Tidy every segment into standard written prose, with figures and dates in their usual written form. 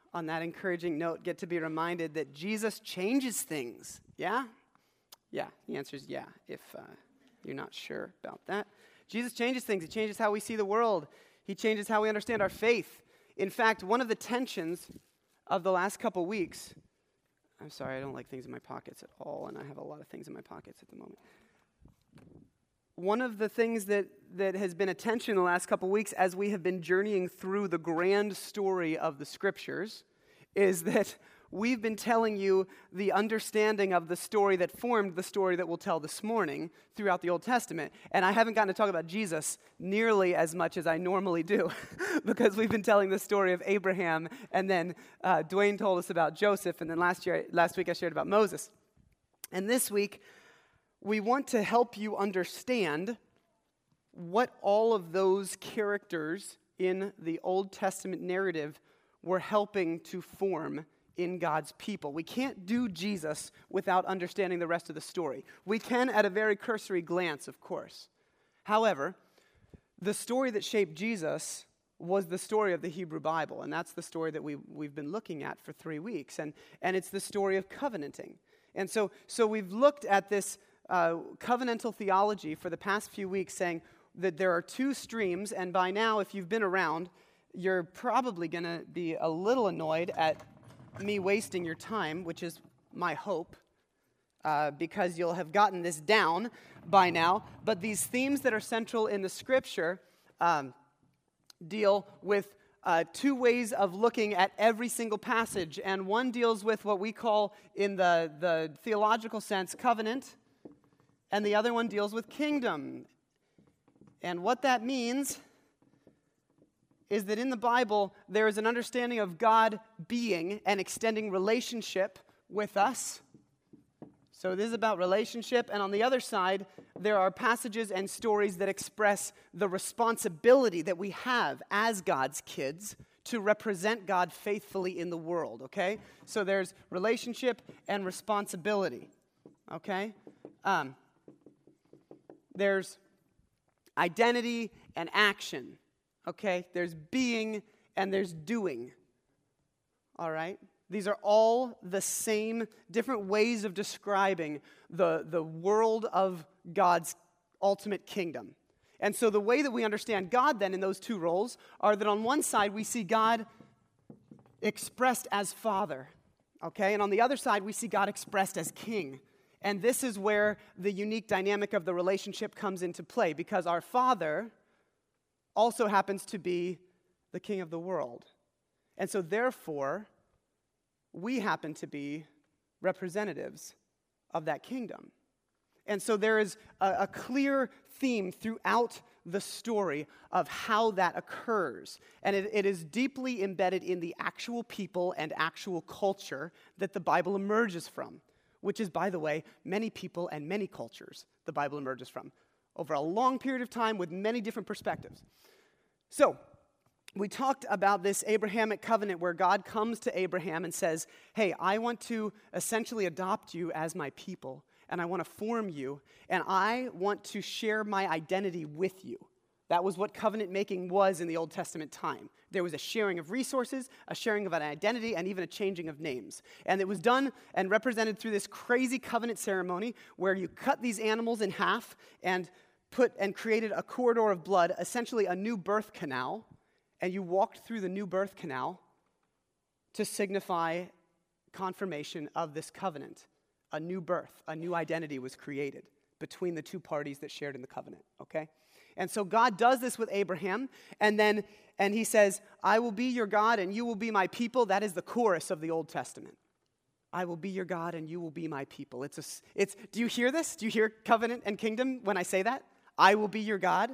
on that encouraging note, get to be reminded that Jesus changes things. Yeah? Yeah, the answer is yeah, if you're not sure about that. Jesus changes things. He changes how we see the world. He changes how we understand our faith. In fact, one of the tensions of the last couple weeks, I'm sorry, I don't like things in my pockets at all, and I have a lot of things in my pockets at the moment. One of the things that has been a tension the last couple weeks as we have been journeying through the grand story of the Scriptures is that we've been telling you the understanding of the story that formed the story that we'll tell this morning throughout the Old Testament. And I haven't gotten to talk about Jesus nearly as much as I normally do because we've been telling the story of Abraham, and then Dwayne told us about Joseph, and then last week I shared about Moses. And this week, we want to help you understand what all of those characters in the Old Testament narrative were helping to form in God's people. We can't do Jesus without understanding the rest of the story. We can at a very cursory glance, of course. However, the story that shaped Jesus was the story of the Hebrew Bible, and that's the story that we've been looking at for 3 weeks, and it's the story of covenanting. And so we've looked at this covenantal theology for the past few weeks, saying that there are two streams, and by now, if you've been around, you're probably going to be a little annoyed at me wasting your time, which is my hope, because you'll have gotten this down by now. But these themes that are central in the Scripture deal with two ways of looking at every single passage, and one deals with what we call, in the theological sense, covenant, and the other one deals with kingdom. And what that means is that in the Bible, there is an understanding of God being and extending relationship with us. So this is about relationship, and on the other side, there are passages and stories that express the responsibility that we have as God's kids to represent God faithfully in the world, okay? So there's relationship and responsibility, okay? There's identity and action, okay? There's being and there's doing, all right? These are all the same different ways of describing the world of God's ultimate kingdom. And so the way that we understand God then in those two roles are that on one side we see God expressed as Father, okay? And on the other side we see God expressed as King. And this is where the unique dynamic of the relationship comes into play, because our Father also happens to be the King of the world. And so therefore, we happen to be representatives of that kingdom. And so there is a clear theme throughout the story of how that occurs. And it is deeply embedded in the actual people and actual culture that the Bible emerges from, which is, by the way, many people and many cultures the Bible emerges from over a long period of time with many different perspectives. So, we talked about this Abrahamic covenant where God comes to Abraham and says, hey, I want to essentially adopt you as my people, and I want to form you, and I want to share my identity with you. That was what covenant making was in the Old Testament time. There was a sharing of resources, a sharing of an identity, and even a changing of names. And it was done and represented through this crazy covenant ceremony where you cut these animals in half and created a corridor of blood, essentially a new birth canal, and you walked through the new birth canal to signify confirmation of this covenant. A new birth, a new identity was created between the two parties that shared in the covenant, okay? And so God does this with Abraham, and he says, I will be your God and you will be my people. That is the chorus of the Old Testament. I will be your God and you will be my people. Do you hear this? Do you hear covenant and kingdom when I say that? I will be your God.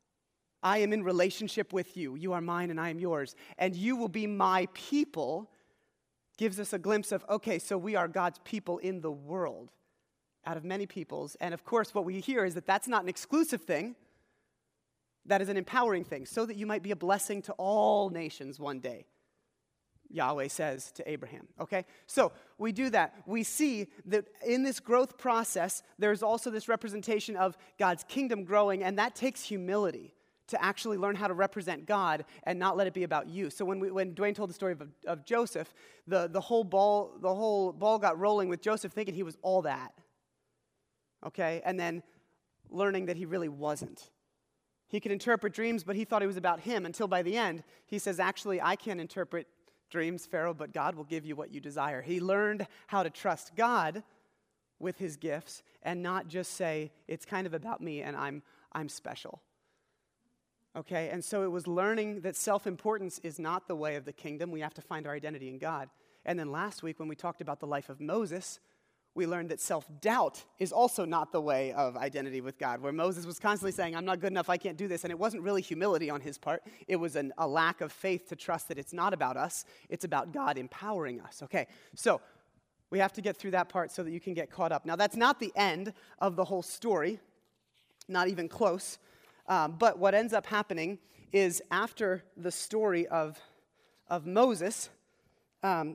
I am in relationship with you. You are mine and I am yours. And you will be my people. Gives us a glimpse of, okay, so we are God's people in the world out of many peoples. And of course, what we hear is that that's not an exclusive thing. That is an empowering thing, so that you might be a blessing to all nations one day, Yahweh says to Abraham, okay? So we do that. We see that in this growth process, there's also this representation of God's kingdom growing, and that takes humility. to actually learn how to represent God and not let it be about you. So when Dwayne told the story of Joseph, the whole ball got rolling with Joseph thinking he was all that. Okay? And then learning that he really wasn't. He could interpret dreams, but he thought it was about him until by the end, he says, actually, I can't interpret dreams, Pharaoh, but God will give you what you desire. He learned how to trust God with his gifts and not just say, it's kind of about me and I'm special. Okay, and so it was learning that self-importance is not the way of the kingdom. We have to find our identity in God. And then last week when we talked about the life of Moses, we learned that self-doubt is also not the way of identity with God, where Moses was constantly saying, I'm not good enough, I can't do this. And it wasn't really humility on his part. It was a lack of faith to trust that it's not about us, it's about God empowering us. Okay, so we have to get through that part so that you can get caught up. Now, that's not the end of the whole story, not even close. But what ends up happening is after the story of Moses, there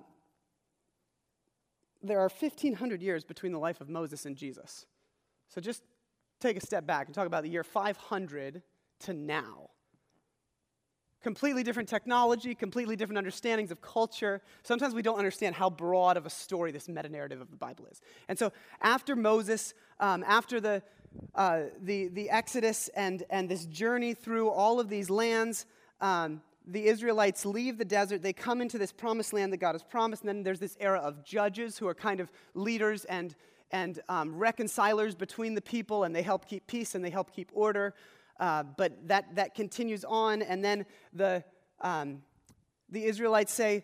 are 1,500 years between the life of Moses and Jesus. So just take a step back and talk about the year 500 to now. Completely different technology, completely different understandings of culture. Sometimes we don't understand how broad of a story this meta-narrative of the Bible is. And so after Moses, after the Exodus and this journey through all of these lands, the Israelites leave the desert. They come into this promised land that God has promised. And then there's this era of judges who are kind of leaders and reconcilers between the people, and they help keep peace and they help keep order. But that continues on, and then the Israelites say,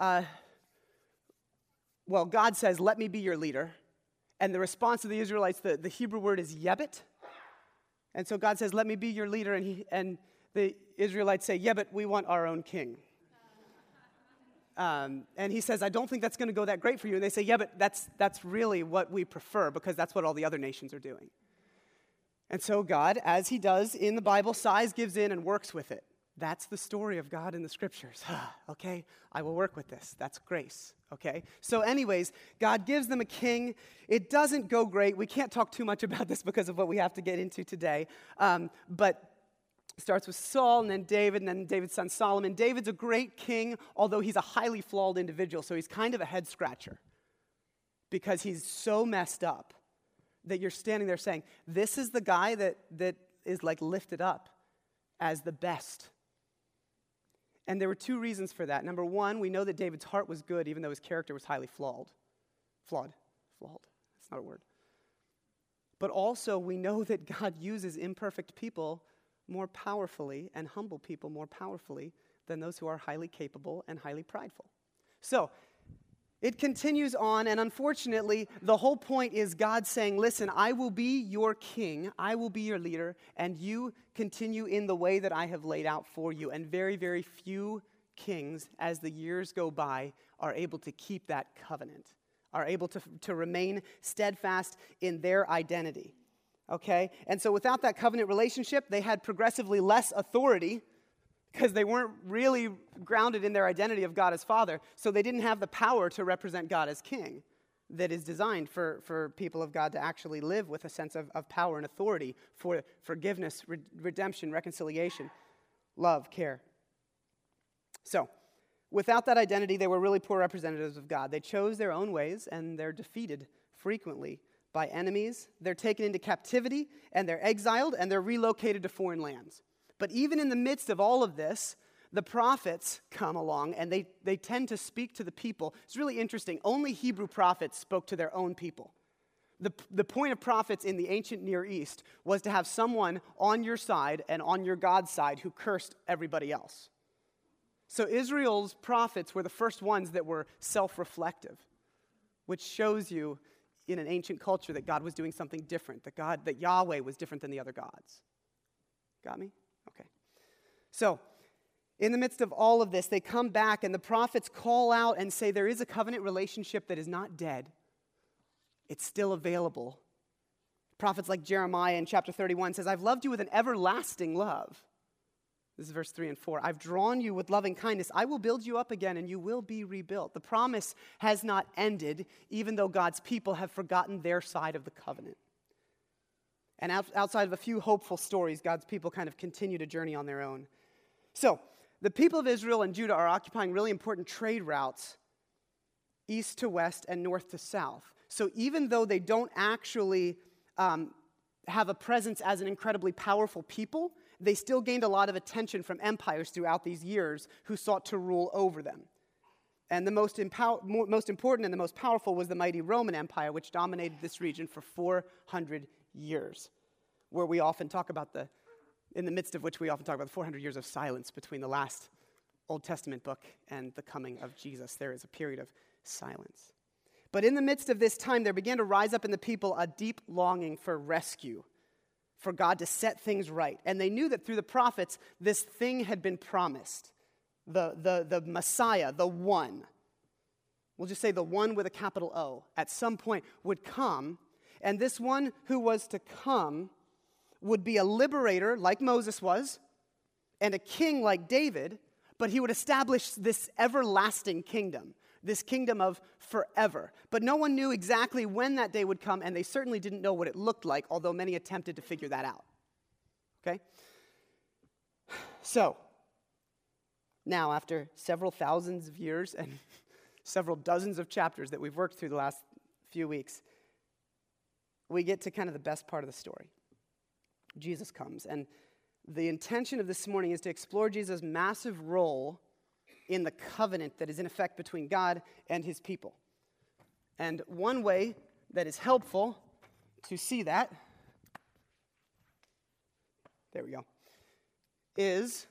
well, God says, let me be your leader. And the response of the Israelites, the Hebrew word is yebet. And so God says, let me be your leader. And the Israelites say, yeah, but we want our own king. And he says, I don't think that's going to go that great for you. And they say, yeah, but that's really what we prefer because that's what all the other nations are doing. And so God, as he does in the Bible, sighs, gives in, and works with it. That's the story of God in the scriptures. Okay, I will work with this. That's grace. Okay, so anyways, God gives them a king. It doesn't go great. We can't talk too much about this because of what we have to get into today. But it starts with Saul and then David's son Solomon. David's a great king, although he's a highly flawed individual. So he's kind of a head scratcher because he's so messed up that you're standing there saying, this is the guy that is like lifted up as the best. And there were two reasons for that. Number one, we know that David's heart was good, even though his character was highly flawed. Flawed. That's not a word. But also, we know that God uses imperfect people more powerfully and humble people more powerfully than those who are highly capable and highly prideful. So, it continues on, and unfortunately, the whole point is God saying, listen, I will be your king, I will be your leader, and you continue in the way that I have laid out for you. And very, very few kings, as the years go by, are able to keep that covenant, are able to remain steadfast in their identity. Okay? And so without that covenant relationship, they had progressively less authority, because they weren't really grounded in their identity of God as Father, so they didn't have the power to represent God as King that is designed for people of God to actually live with a sense of power and authority for forgiveness, redemption, reconciliation, love, care. So, without that identity, they were really poor representatives of God. They chose their own ways, and they're defeated frequently by enemies. They're taken into captivity, and they're exiled, and they're relocated to foreign lands. But even in the midst of all of this, the prophets come along and they tend to speak to the people. It's really interesting. Only Hebrew prophets spoke to their own people. The point of prophets in the ancient Near East was to have someone on your side and on your God's side who cursed everybody else. So Israel's prophets were the first ones that were self-reflective, which shows you in an ancient culture that God was doing something different, that Yahweh was different than the other gods. Got me? Okay. So, in the midst of all of this, they come back and the prophets call out and say there is a covenant relationship that is not dead. It's still available. Prophets like Jeremiah in chapter 31 says, I've loved you with an everlasting love. This is verse 3 and 4. I've drawn you with loving kindness. I will build you up again and you will be rebuilt. The promise has not ended, even though God's people have forgotten their side of the covenant. And outside of a few hopeful stories, God's people kind of continue to journey on their own. So, the people of Israel and Judah are occupying really important trade routes, east to west and north to south. So even though they don't actually have a presence as an incredibly powerful people, they still gained a lot of attention from empires throughout these years who sought to rule over them. And the most important and the most powerful was the mighty Roman Empire, which dominated this region for 400 years, where we often talk about in the midst of which we often talk about the 400 years of silence between the last Old Testament book and the coming of Jesus. There is a period of silence. But in the midst of this time, there began to rise up in the people a deep longing for rescue, for God to set things right. And they knew that through the prophets, this thing had been promised. The Messiah, the one, we'll just say the one with a capital O, at some point would come. And this one who was to come would be a liberator like Moses was, and a king like David, but he would establish this everlasting kingdom, this kingdom of forever. But no one knew exactly when that day would come, and they certainly didn't know what it looked like, although many attempted to figure that out. Okay? So, now after several thousands of years and several dozens of chapters that we've worked through the last few weeks, we get to kind of the best part of the story. Jesus comes, and the intention of this morning is to explore Jesus' massive role in the covenant that is in effect between God and his people. And one way that is helpful to see that, there we go, is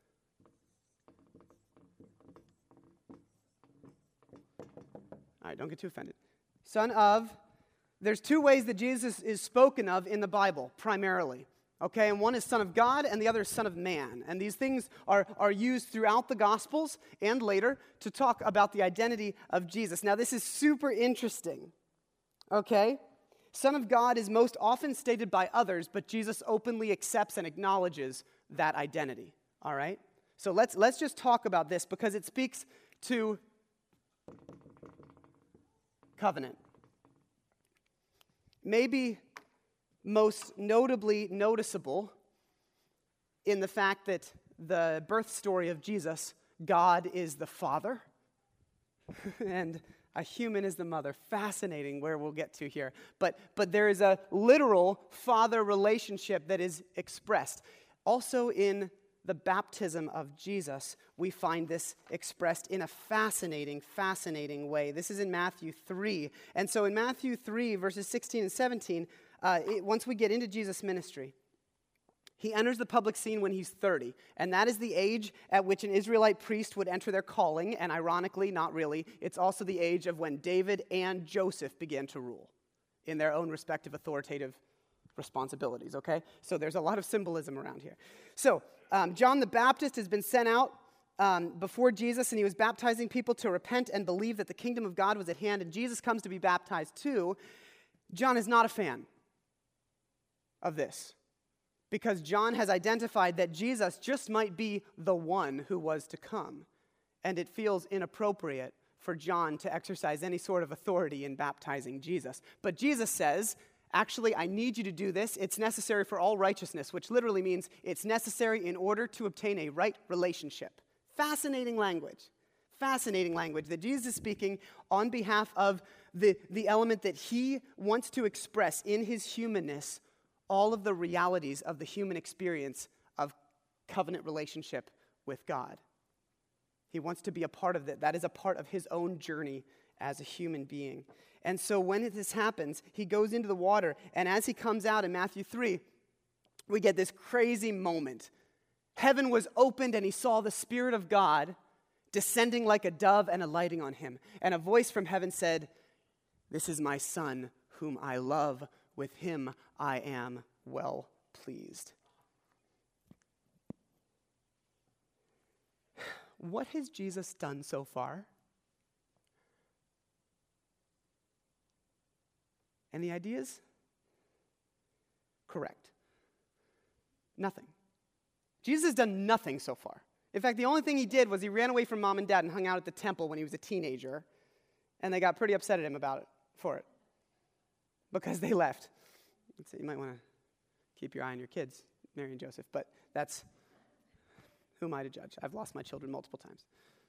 all right, don't get too offended. Son of, there's two ways that Jesus is spoken of in the Bible, primarily. Okay, and one is Son of God, and the other is Son of Man. And these things are used throughout the Gospels and later to talk about the identity of Jesus. Now, this is super interesting. Okay? Son of God is most often stated by others, but Jesus openly accepts and acknowledges that identity. All right? So let's just talk about this because it speaks to covenant. Maybe most notably noticeable in the fact that the birth story of Jesus, God is the father and a human is the mother. Fascinating where we'll get to here. But there is a literal father relationship that is expressed. Also in the baptism of Jesus, we find this expressed in a fascinating way. This is in Matthew 3. And so in Matthew 3, verses 16 and 17, once we get into Jesus' ministry, he enters the public scene when he's 30, and that is the age at which an Israelite priest would enter their calling, and ironically, not really, it's also the age of when David and Joseph began to rule in their own respective authoritative responsibilities, okay? So there's a lot of symbolism around here. So John the Baptist has been sent out before Jesus, and he was baptizing people to repent and believe that the kingdom of God was at hand, and Jesus comes to be baptized too. John is not a fan of this, because John has identified that Jesus just might be the one who was to come, and it feels inappropriate for John to exercise any sort of authority in baptizing Jesus. But Jesus says, actually, I need you to do this. It's necessary for all righteousness, which literally means it's necessary in order to obtain a right relationship. Fascinating language that Jesus is speaking on behalf of the element that he wants to express in his humanness, all of the realities of the human experience of covenant relationship with God. He wants to be a part of that. That is a part of his own journey as a human being. And so when this happens, he goes into the water, and as he comes out in Matthew 3, we get this crazy moment. Heaven was opened, and he saw the Spirit of God descending like a dove and alighting on him. And a voice from heaven said, "This is my Son, whom I love. With him I am well pleased." What has Jesus done so far? Any ideas? Correct. Nothing. Jesus has done nothing so far. In fact, the only thing he did was he ran away from mom and dad and hung out at the temple when he was a teenager, and they got pretty upset at him for it. Because they left. So you might want to Keep your eye on your kids, Mary and Joseph. But that's, who am I to judge? I've lost my children multiple times.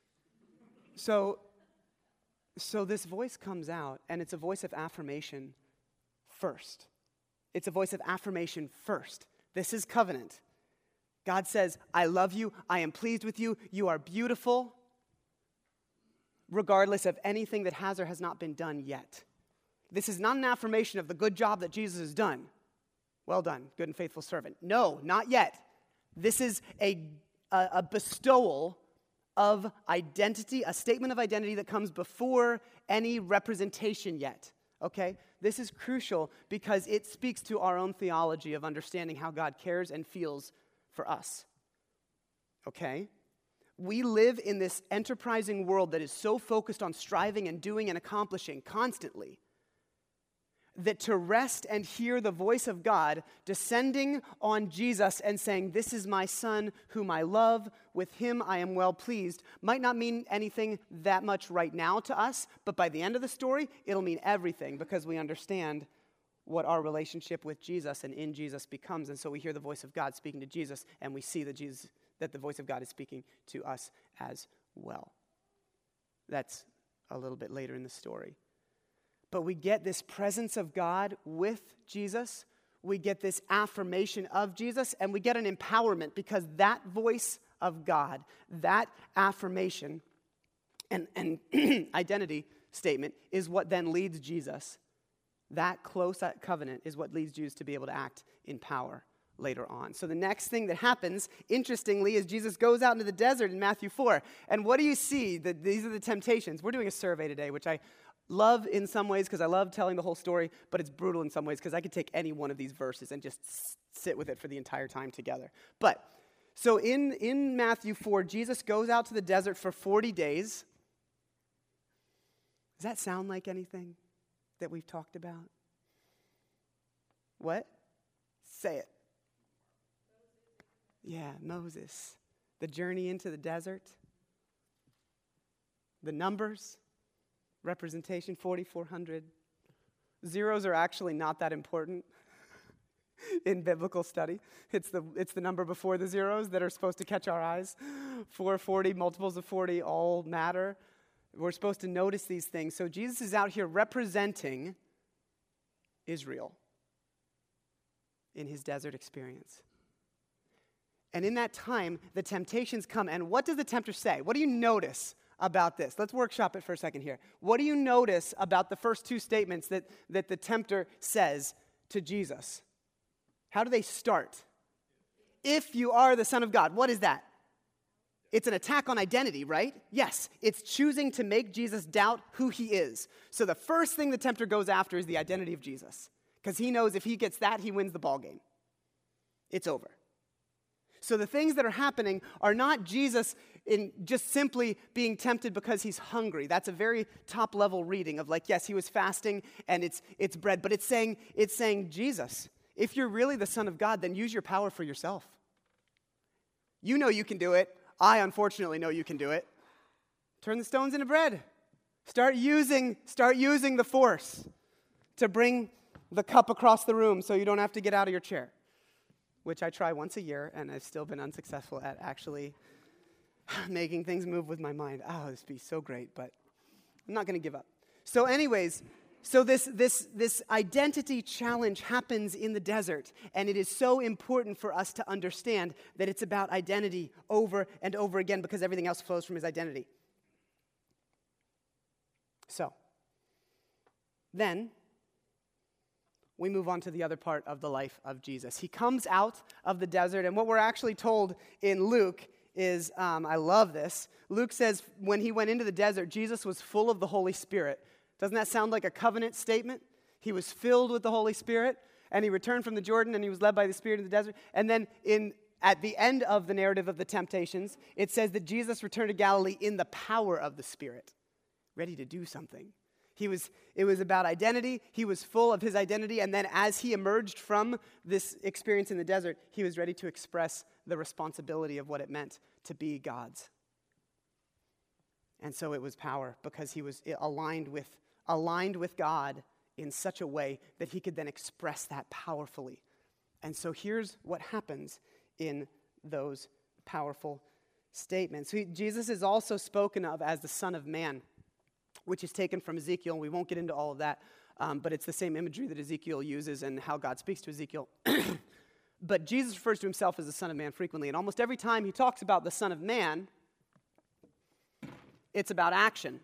So this voice comes out, and it's a voice of affirmation first. It's a voice of affirmation first. This is covenant. God says, I love you, I am pleased with you, you are beautiful, regardless of anything that has or has not been done yet. This is not an affirmation of the good job that Jesus has done. Well done, good and faithful servant. No, not yet. This is a bestowal of identity, a statement of identity that comes before any representation yet. Okay? This is crucial because it speaks to our own theology of understanding how God cares and feels for us. Okay? We live in this enterprising world that is so focused on striving and doing and accomplishing constantly that to rest and hear the voice of God descending on Jesus and saying, this is my son whom I love, with him I am well pleased, might not mean anything that much right now to us, but by the end of the story, it'll mean everything because we understand what our relationship with Jesus and in Jesus becomes. And so we hear the voice of God speaking to Jesus, and we see that the voice of God is speaking to us as well. That's a little bit later in the story. But we get this presence of God with Jesus. We get this affirmation of Jesus, and we get an empowerment because that voice of God, that affirmation and identity statement is what then leads Jesus. That close covenant is what leads Jesus to be able to act in power later on. So the next thing that happens, interestingly, is Jesus goes out into the desert in Matthew 4. And what do you see? These are the temptations. We're doing a survey today, which I love in some ways because I love telling the whole story, but it's brutal in some ways because I could take any one of these verses and just sit with it for the entire time together. But, so in Matthew 4, Jesus goes out to the desert for 40 days. Does that sound like anything that we've talked about? What? Say it. Yeah, Moses. The journey into the desert. The numbers. Representation, 4,400. Zeros are actually not that important in biblical study. It's the number before the zeros that are supposed to catch our eyes. 440, multiples of 40 all matter. We're supposed to notice these things. So Jesus is out here representing Israel in his desert experience. And in that time, the temptations come. And what does the tempter say? What do you notice about this? Let's workshop it for a second here. What do you notice about the first two statements that the tempter says to Jesus? How do they start? If you are the Son of God. What is that? It's an attack on identity, right? Yes, it's choosing to make Jesus doubt who he is. So the first thing the tempter goes after is the identity of Jesus, because he knows if he gets that, he wins the ball game. It's over. So the things that are happening are not Jesus in just simply being tempted because he's hungry. That's a very top-level reading of like, yes, he was fasting and it's bread, but it's saying, Jesus, if you're really the Son of God, then use your power for yourself. You know you can do it. I unfortunately know you can do it. Turn the stones into bread. Start using the force to bring the cup across the room so you don't have to get out of your chair, which I try once a year, and I've still been unsuccessful at actually making things move with my mind. Oh, this would be so great, but I'm not going to give up. So anyways, so this identity challenge happens in the desert, and it is so important for us to understand that it's about identity over and over again because everything else flows from his identity. So, then we move on to the other part of the life of Jesus. He comes out of the desert, and what we're actually told in Luke is, I love this. Luke says, when he went into the desert, Jesus was full of the Holy Spirit. Doesn't that sound like a covenant statement? He was filled with the Holy Spirit, and he returned from the Jordan, and he was led by the Spirit in the desert. And then at the end of the narrative of the temptations, it says that Jesus returned to Galilee in the power of the Spirit, ready to do something. It was about identity. He was full of his identity, and then as he emerged from this experience in the desert, he was ready to express the responsibility of what it meant to be God's. And so it was power because he was aligned with God in such a way that he could then express that powerfully And so here's what happens in those powerful statements. Jesus is also spoken of as the Son of Man, which is taken from Ezekiel. We won't get into all of that, but it's the same imagery that Ezekiel uses and how God speaks to Ezekiel. But Jesus refers to himself as the Son of Man frequently, and almost every time he talks about the Son of Man, it's about action.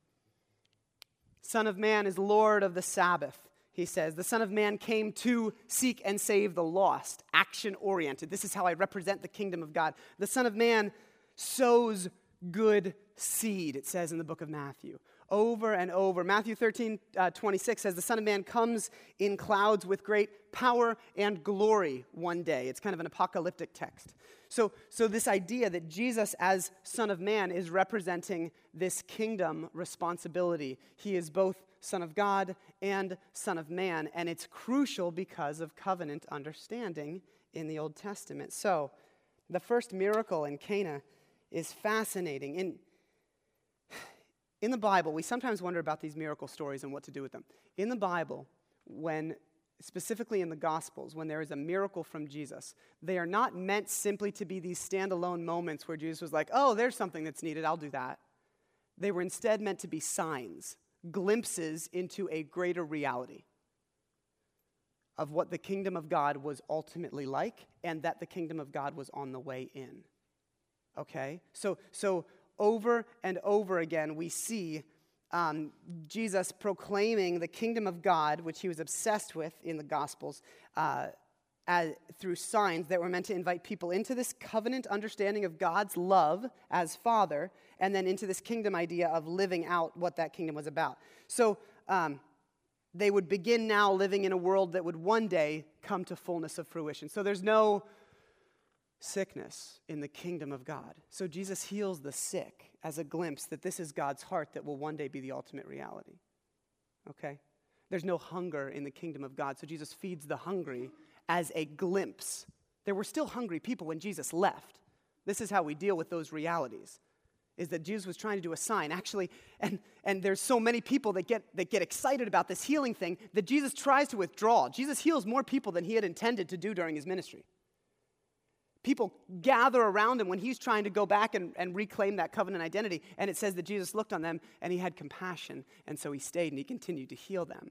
Son of Man is Lord of the Sabbath, he says. The Son of Man came to seek and save the lost, action-oriented. This is how I represent the kingdom of God. The Son of Man sows good seed, it says in the book of Matthew. Over and over. Matthew 13:26 says, the Son of Man comes in clouds with great power and glory one day. It's kind of an apocalyptic text. So this idea that Jesus as Son of Man is representing this kingdom responsibility. He is both Son of God and Son of Man, and it's crucial because of covenant understanding in the Old Testament. So the first miracle in Cana is fascinating. In the Bible, we sometimes wonder about these miracle stories and what to do with them. In the Bible, specifically in the Gospels, when there is a miracle from Jesus, they are not meant simply to be these standalone moments where Jesus was like, oh, there's something that's needed, I'll do that. They were instead meant to be signs, glimpses into a greater reality of what the kingdom of God was ultimately like and that the kingdom of God was on the way in. Okay? So over and over again, we see Jesus proclaiming the kingdom of God, which he was obsessed with in the Gospels, through signs that were meant to invite people into this covenant understanding of God's love as Father, and then into this kingdom idea of living out what that kingdom was about. So they would begin now living in a world that would one day come to fullness of fruition. So there's no sickness in the kingdom of God. So Jesus heals the sick as a glimpse that this is God's heart that will one day be the ultimate reality. Okay? There's no hunger in the kingdom of God. So Jesus feeds the hungry as a glimpse. There were still hungry people when Jesus left. This is how we deal with those realities, is that Jesus was trying to do a sign. Actually, and there's so many people that get excited about this healing thing that Jesus tries to withdraw. Jesus heals more people than he had intended to do during his ministry. People gather around him when he's trying to go back and reclaim that covenant identity. And it says that Jesus looked on them and he had compassion. And so he stayed and he continued to heal them.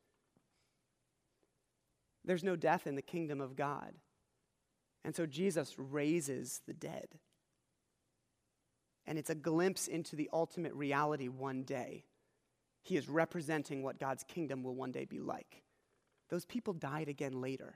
There's no death in the kingdom of God. And so Jesus raises the dead. And it's a glimpse into the ultimate reality one day. He is representing what God's kingdom will one day be like. Those people died again later.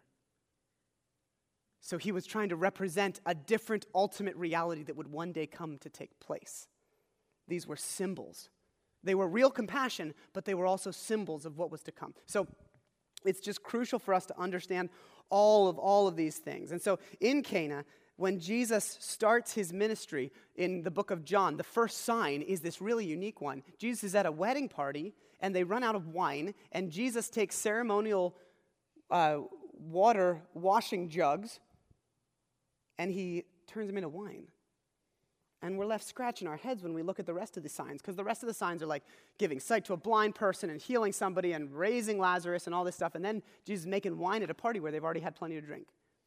So he was trying to represent a different ultimate reality that would one day come to take place. These were symbols. They were real compassion, but they were also symbols of what was to come. So it's just crucial for us to understand all of these things. And so in Cana, when Jesus starts his ministry in the book of John, the first sign is this really unique one. Jesus is at a wedding party, and they run out of wine, and Jesus takes ceremonial water washing jugs, and he turns them into wine. And we're left scratching our heads when we look at the rest of the signs, because the rest of the signs are like giving sight to a blind person and healing somebody and raising Lazarus and all this stuff. And then Jesus is making wine at a party where they've already had plenty to drink.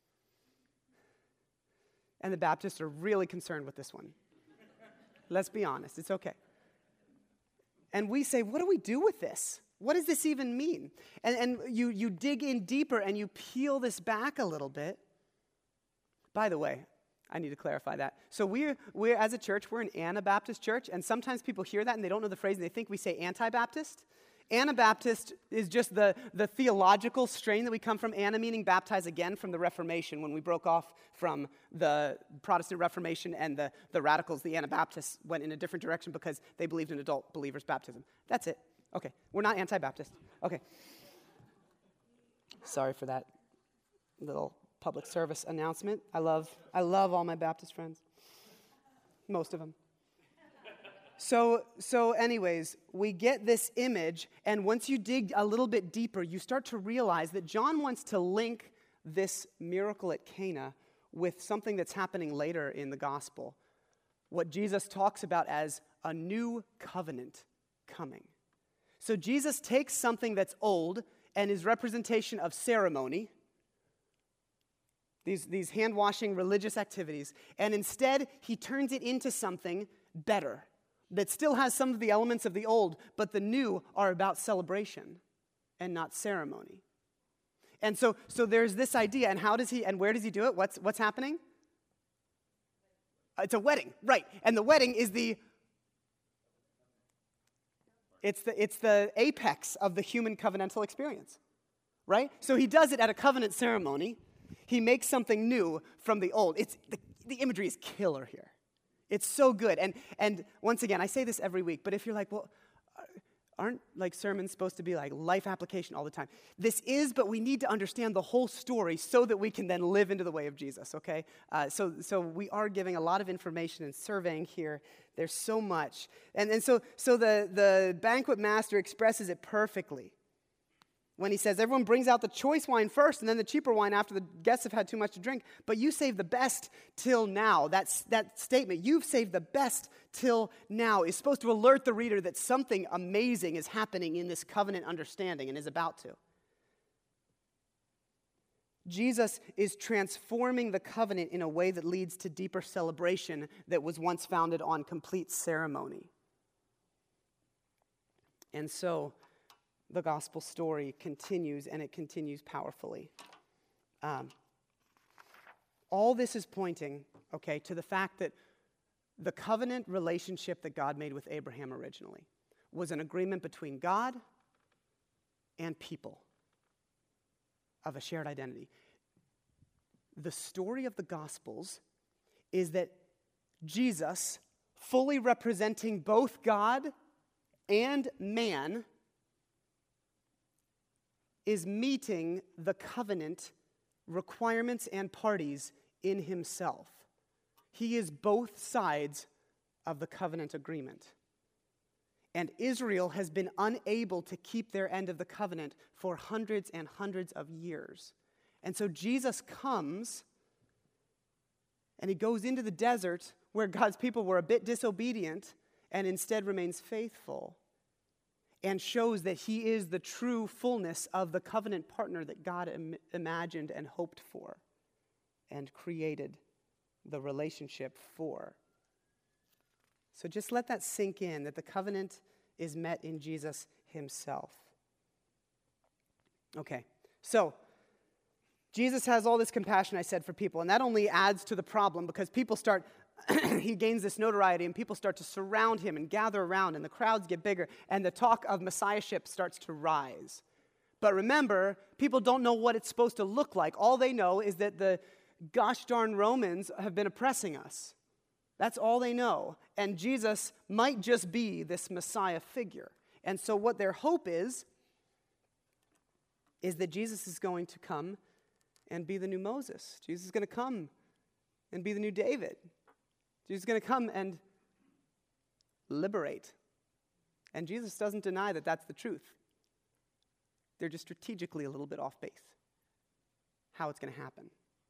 And the Baptists are really concerned with this one. Let's be honest, it's okay. And we say, what do we do with this? What does this even mean? And you dig in deeper and you peel this back a little bit. By the way, I need to clarify that. So we're as a church, we're an Anabaptist church, and sometimes people hear that and they don't know the phrase and they think we say anti-Baptist. Anabaptist is just the theological strain that we come from. Anna meaning baptize again from the Reformation, when we broke off from the Protestant Reformation and the radicals, the Anabaptists, went in a different direction because they believed in adult believers' baptism. That's it. Okay, we're not anti-Baptist. Okay. Sorry for that little public service announcement. I love all my Baptist friends. Most of them. So anyways, we get this image, and once you dig a little bit deeper, you start to realize that John wants to link this miracle at Cana with something that's happening later in the gospel, what Jesus talks about as a new covenant coming. So Jesus takes something that's old and is representation of ceremony, these hand-washing religious activities, and instead he turns it into something better that still has some of the elements of the old, but the new are about celebration and not ceremony. And so there's this idea, and where does he do it? What's happening? It's a wedding, right? And the wedding is it's the apex of the human covenantal experience, right? So he does it at a covenant ceremony. He makes something new from the old. The imagery is killer here. It's so good. And once again, I say this every week, but if you're like, well, aren't like sermons supposed to be like life application all the time? This is, but we need to understand the whole story so that we can then live into the way of Jesus, okay? So we are giving a lot of information and surveying here. There's so much. And so the banquet master expresses it perfectly when he says, everyone brings out the choice wine first and then the cheaper wine after the guests have had too much to drink, but you save the best till now. That statement, you've saved the best till now, is supposed to alert the reader that something amazing is happening in this covenant understanding and is about to. Jesus is transforming the covenant in a way that leads to deeper celebration that was once founded on complete ceremony. And so the gospel story continues, and it continues powerfully. All this is pointing, okay, to the fact that the covenant relationship that God made with Abraham originally was an agreement between God and people of a shared identity. The story of the Gospels is that Jesus, fully representing both God and man, is meeting the covenant requirements and parties in himself. He is both sides of the covenant agreement. And Israel has been unable to keep their end of the covenant for hundreds and hundreds of years. And so Jesus comes, and he goes into the desert where God's people were a bit disobedient and instead remains faithful, and shows that he is the true fullness of the covenant partner that God imagined and hoped for and created the relationship for. So just let that sink in, that the covenant is met in Jesus himself. Okay, so Jesus has all this compassion, I said, for people, and that only adds to the problem because people start he gains this notoriety, and people start to surround him and gather around, and the crowds get bigger, and the talk of messiahship starts to rise. But remember, people don't know what it's supposed to look like. All they know is that the gosh darn Romans have been oppressing us. That's all they know. And Jesus might just be this Messiah figure. And so what their hope is that Jesus is going to come and be the new Moses. Jesus is going to come and be the new David. Jesus is going to come and liberate. And Jesus doesn't deny that that's the truth. They're just strategically a little bit off base how it's going to happen.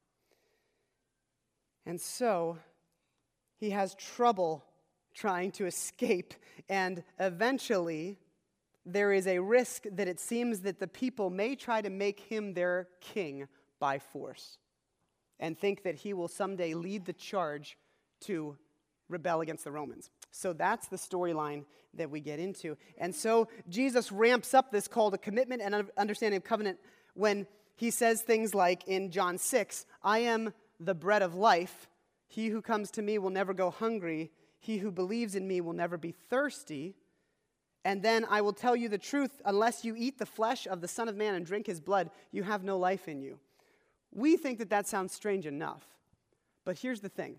And so he has trouble trying to escape, and eventually there is a risk that it seems that the people may try to make him their king by force and think that he will someday lead the charge to rebel against the Romans. So that's the storyline that we get into. And so Jesus ramps up this call to commitment and understanding of covenant when he says things like in John 6, I am the bread of life. He who comes to me will never go hungry. He who believes in me will never be thirsty. And then I will tell you the truth, unless you eat the flesh of the Son of Man and drink his blood, you have no life in you. We think that that sounds strange enough. But here's the thing.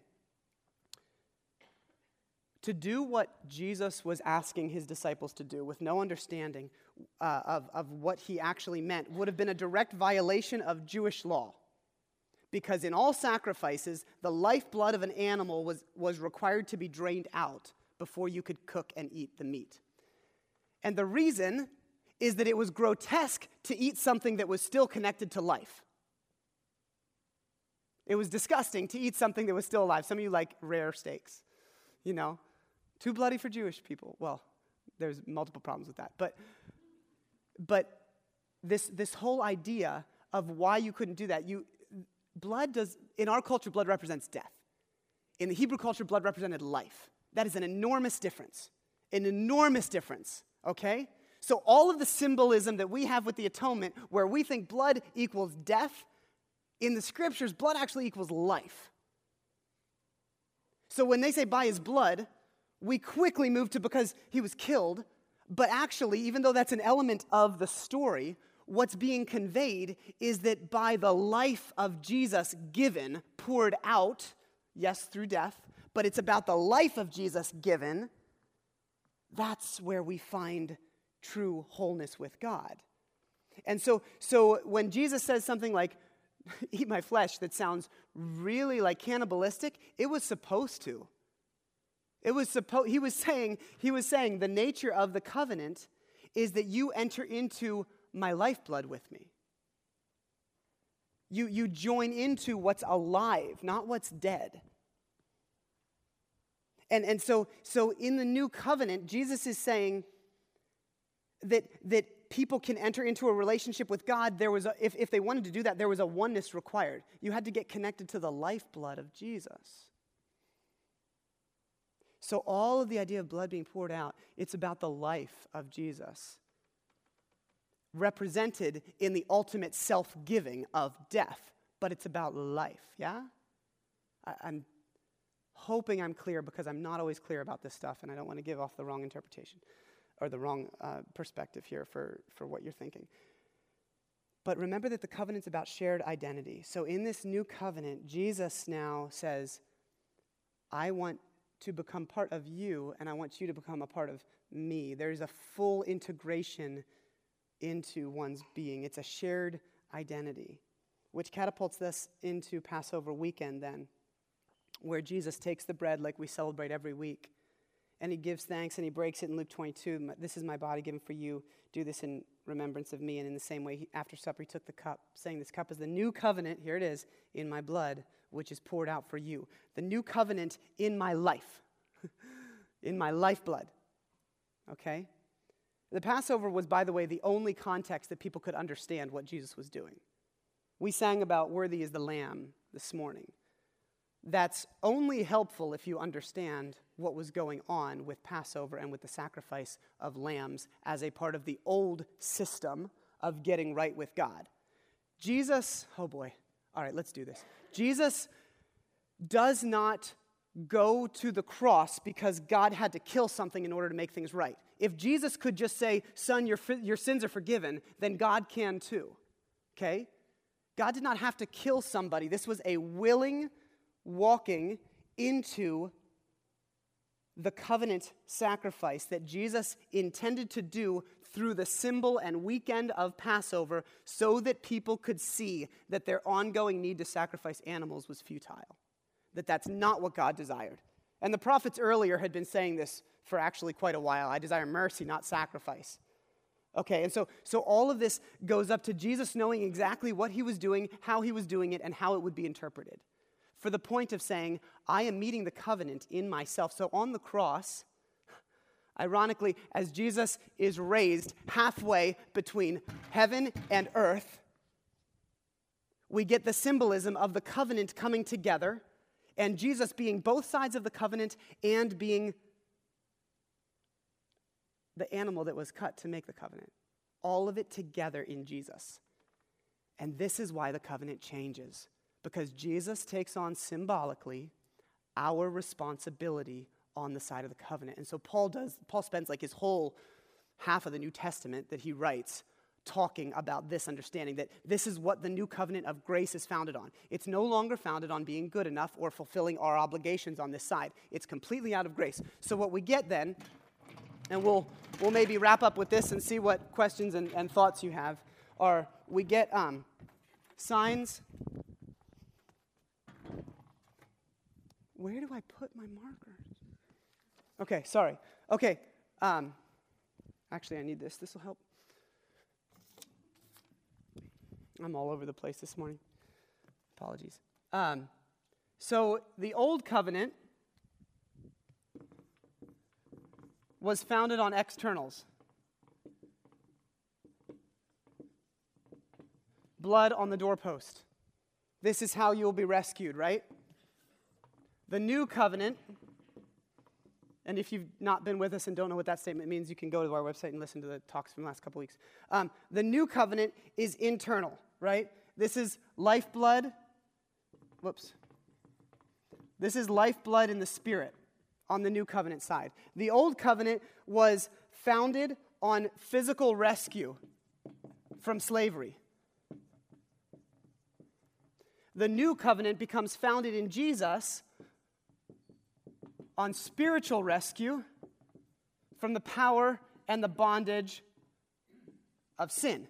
To do what Jesus was asking his disciples to do with no understanding of what he actually meant would have been a direct violation of Jewish law. Because in all sacrifices, the lifeblood of an animal was required to be drained out before you could cook and eat the meat. And the reason is that it was grotesque to eat something that was still connected to life. It was disgusting to eat something that was still alive. Some of you like rare steaks, you know. Too bloody for Jewish people. Well, there's multiple problems with that. But this whole idea of why you couldn't do that, in our culture, blood represents death. In the Hebrew culture, blood represented life. That is an enormous difference. An enormous difference, okay? So all of the symbolism that we have with the atonement, where we think blood equals death, in the scriptures, blood actually equals life. So when they say by his blood, we quickly move to because he was killed, but actually, even though that's an element of the story, what's being conveyed is that by the life of Jesus given, poured out, yes, through death, but it's about the life of Jesus given, that's where we find true wholeness with God. And so when Jesus says something like, eat my flesh, that sounds really like cannibalistic, it was supposed to. He was saying the nature of the covenant is that you enter into my lifeblood with me. You join into what's alive, not what's dead. And so in the new covenant, Jesus is saying that people can enter into a relationship with God. If they wanted to do that, there was a oneness required. You had to get connected to the lifeblood of Jesus. So all of the idea of blood being poured out, it's about the life of Jesus, represented in the ultimate self-giving of death, but it's about life, yeah? I'm hoping I'm clear because I'm not always clear about this stuff, and I don't want to give off the wrong interpretation or the wrong perspective here for what you're thinking. But remember that the covenant's about shared identity. So in this new covenant, Jesus now says, I want to become part of you, and I want you to become a part of me. There's a full integration into one's being. It's a shared identity, which catapults us into Passover weekend then, where Jesus takes the bread like we celebrate every week, and he gives thanks and he breaks it in Luke 22. This is my body given for you. Do this in remembrance of me. And in the same way, after supper, he took the cup, saying, this cup is the new covenant, here it is, in my blood, which is poured out for you. The new covenant in my life, in my lifeblood, okay? The Passover was, by the way, the only context that people could understand what Jesus was doing. We sang about worthy is the Lamb this morning. That's only helpful if you understand what was going on with Passover and with the sacrifice of lambs as a part of the old system of getting right with God. Jesus, oh boy, all right, let's do this. Jesus does not go to the cross because God had to kill something in order to make things right. If Jesus could just say, son, your sins are forgiven, then God can too, okay? God did not have to kill somebody. This was a willing walking into the covenant sacrifice that Jesus intended to do through the symbol and weekend of Passover so that people could see that their ongoing need to sacrifice animals was futile, that that's not what God desired. And the prophets earlier had been saying this for actually quite a while. I desire mercy, not sacrifice. Okay, and so all of this goes up to Jesus knowing exactly what he was doing, how he was doing it, and how it would be interpreted, for the point of saying, I am meeting the covenant in myself. So on the cross, ironically, as Jesus is raised halfway between heaven and earth, we get the symbolism of the covenant coming together, and Jesus being both sides of the covenant and being the animal that was cut to make the covenant. All of it together in Jesus. And this is why the covenant changes. Because Jesus takes on symbolically our responsibility on the side of the covenant. And so Paul spends like his whole half of the New Testament that he writes talking about this understanding, that this is what the new covenant of grace is founded on. It's no longer founded on being good enough or fulfilling our obligations on this side. It's completely out of grace. So what we get then, and we'll maybe wrap up with this and see what questions and thoughts you have, are we get signs. Where do I put my markers? Okay, sorry. Okay, actually I need this. This will help. I'm all over the place this morning. Apologies. So the old covenant was founded on externals. Blood on the doorpost. this is how you'll be rescued, right? The new covenant, and if you've not been with us and don't know what that statement means, you can go to our website and listen to the talks from the last couple weeks. The new covenant is internal, right? This is lifeblood. This is lifeblood in the Spirit on the new covenant side. The old covenant was founded on physical rescue from slavery. The new covenant becomes founded in Jesus on spiritual rescue from the power and the bondage of sin,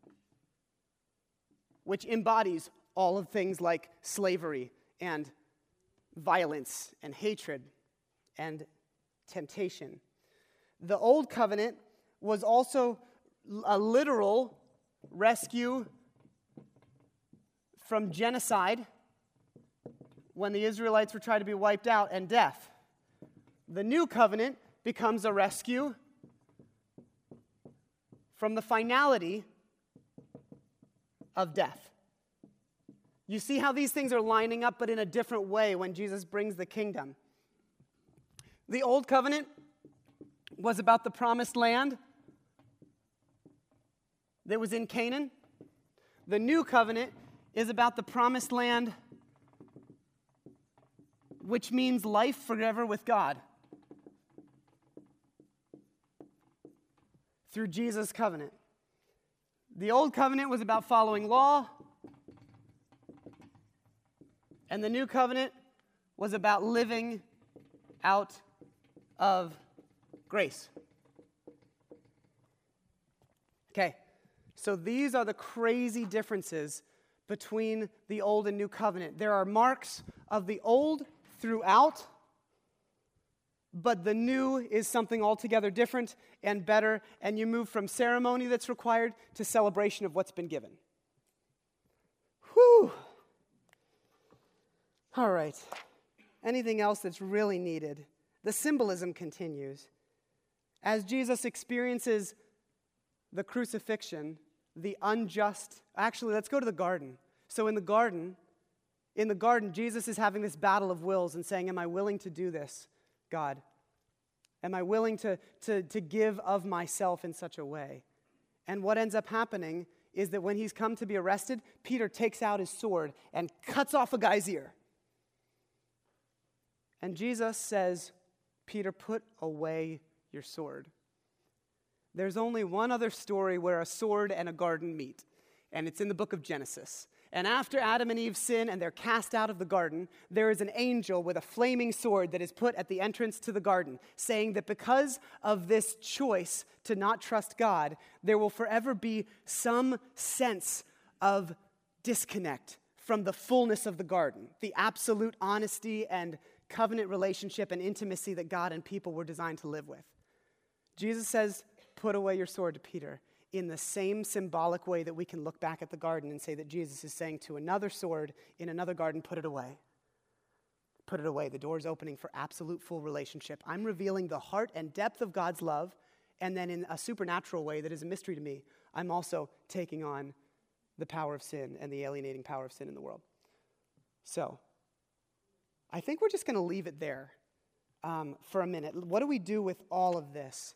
which embodies all of things like slavery and violence and hatred and temptation. The old covenant was also a literal rescue from genocide when the Israelites were trying to be wiped out, and death. The new covenant becomes a rescue from the finality of death. You see how these things are lining up, but in a different way when Jesus brings the kingdom. The old covenant was about the promised land that was in Canaan. The new covenant is about the promised land, which means life forever with God through Jesus' covenant. The old covenant was about following law, and the new covenant was about living out of grace. Okay, so these are the crazy differences between the old and new covenant. There are marks of the old throughout, but the new is something altogether different and better, and you move from ceremony that's required to celebration of what's been given. Whew. All right. Anything else that's really needed? The symbolism continues. As Jesus experiences the crucifixion, the unjust... Actually, let's go to the garden. So in the garden, Jesus is having this battle of wills and saying, am I willing to do this, God? Am I willing to give of myself in such a way? And what ends up happening is that when he's come to be arrested, Peter takes out his sword and cuts off a guy's ear. And Jesus says, Peter, put away your sword. There's only one other story where a sword and a garden meet, and it's in the book of Genesis. And after Adam and Eve sin and they're cast out of the garden, there is an angel with a flaming sword that is put at the entrance to the garden, saying that because of this choice to not trust God, there will forever be some sense of disconnect from the fullness of the garden, the absolute honesty and covenant relationship and intimacy that God and people were designed to live with. Jesus says, put away your sword to Peter, in the same symbolic way that we can look back at the garden and say that Jesus is saying to another sword in another garden, put it away. Put it away. The door's opening for absolute full relationship. I'm revealing the heart and depth of God's love, and then in a supernatural way that is a mystery to me, I'm also taking on the power of sin and the alienating power of sin in the world. So, I think we're just going to leave it there for a minute. What do we do with all of this?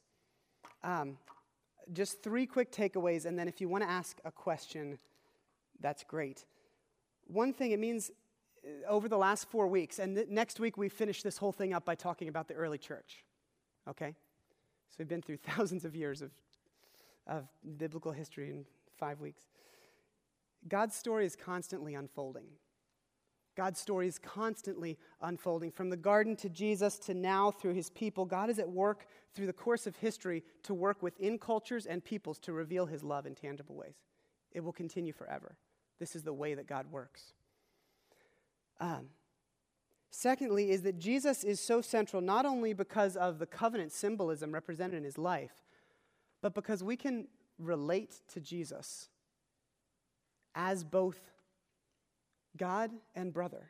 Just 3 quick takeaways, and then if you want to ask a question, that's great. One thing, it means over the last 4 weeks, and next week we finish this whole thing up by talking about the early church, okay? So we've been through thousands of years of biblical history in 5 weeks. God's story is constantly unfolding. God's story is constantly unfolding. From the garden to Jesus to now through his people, God is at work through the course of history to work within cultures and peoples to reveal his love in tangible ways. It will continue forever. This is the way that God works. Secondly, is that Jesus is so central not only because of the covenant symbolism represented in his life, but because we can relate to Jesus as both God and brother.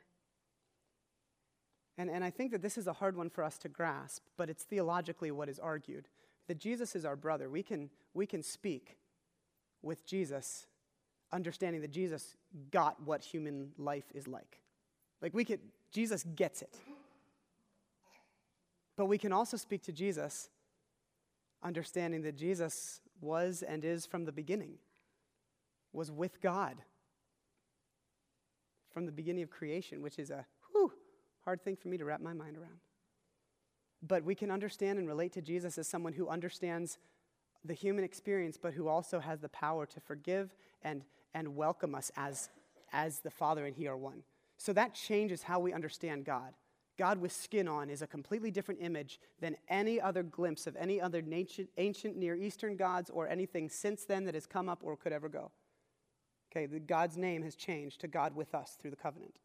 And I think that this is a hard one for us to grasp, but it's theologically what is argued, that Jesus is our brother. We can speak with Jesus understanding that Jesus got what human life is like. Jesus gets it. But we can also speak to Jesus, understanding that Jesus was and is from the beginning, was with God from the beginning of creation, which is a hard thing for me to wrap my mind around. But we can understand and relate to Jesus as someone who understands the human experience, but who also has the power to forgive and welcome us as the Father and He are one. So that changes how we understand God. God with skin on is a completely different image than any other glimpse of any other ancient Near Eastern gods or anything since then that has come up or could ever go. Okay, God's name has changed to God with us through the covenant.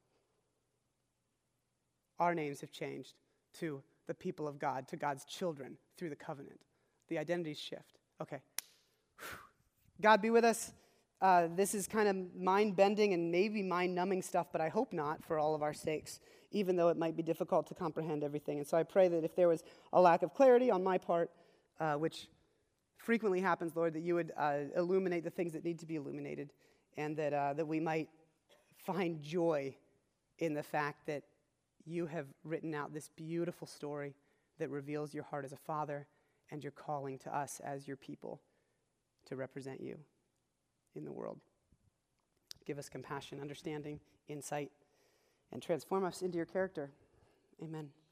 Our names have changed to the people of God, to God's children through the covenant. The identities shift. Okay. God be with us. This is kind of mind-bending and maybe mind-numbing stuff, but I hope not for all of our sakes, even though it might be difficult to comprehend everything. And so I pray that if there was a lack of clarity on my part, which frequently happens, Lord, that you would illuminate the things that need to be illuminated, and that we might find joy in the fact that you have written out this beautiful story that reveals your heart as a father and your calling to us as your people to represent you in the world. Give us compassion, understanding, insight, and transform us into your character. Amen.